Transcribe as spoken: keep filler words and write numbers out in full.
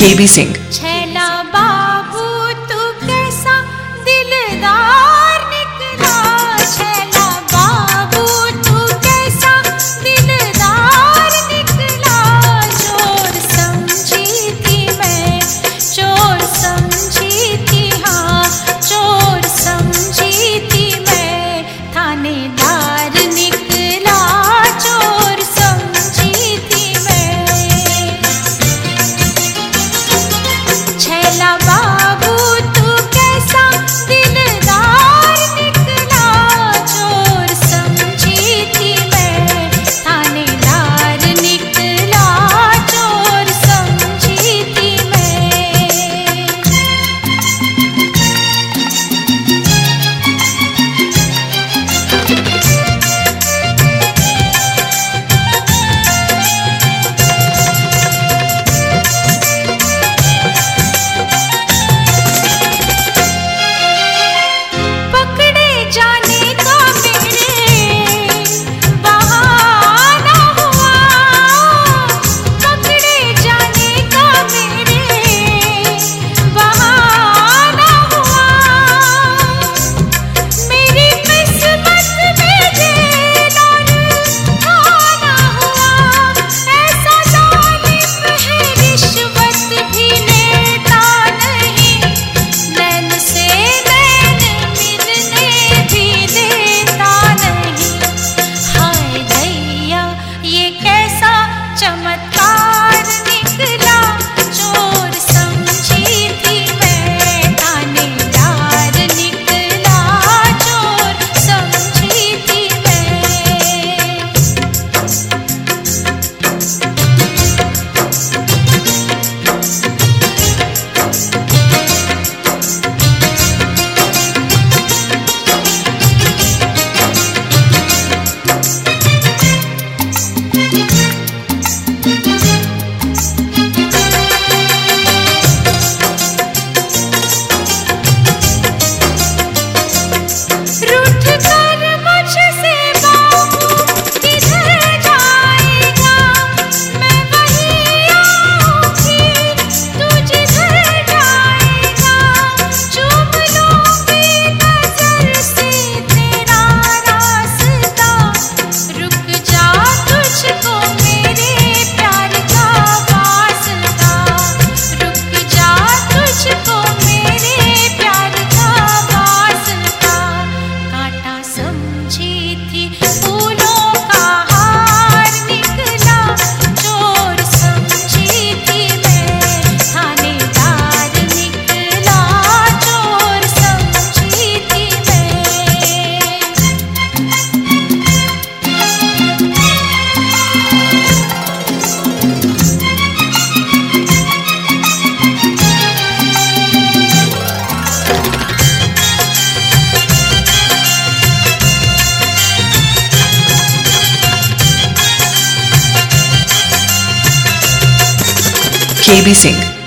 केबी सिंह। छैला बाबू तू कैसा दिलदार निकला, छैला बाबू तू कैसा दिलदार निकला। चोर समझी थी मैं, चोर समझी थी, हाँ चोर समझी थी मैं, थानेदार निकला चोर समझी थी मैं। छैला बाबू तू कैसा दिलदार निकला, चोर समझी थी मैं, थानेदार निकला चोर समझी थी मैं। पकड़े जाने का मेरे बहाना हुआ, पकड़े जाने का मेरे बहाना हुआ। मेरी किस्मत में जेल और खाना हुआ, ऐसा जालिम है रिश्वत भी लेता नहीं, नैन से नैन मिलने भी देता नहीं। हाय दैया ये कैसा चमत्कार निकला, चोर समझी थी मैं, थानेदार निकला चोर समझी थी मैं। रूठ कर मुझसे बाबू किधर जाएगा, मैं वहीं आऊंगी तू जिधर जाएगा। चूम लूंगी नजर से तेरा रास्ता, रुक जा तुझको मेरे प्यार का वास्ता, रुक जा तुझको मेरे प्यार का वास्ता। कांटा समझी थी फूलों का हार निकला, चोर समझी थी मैं, थानेदार निकला चोर समझी थी मैं। केबी सिंह।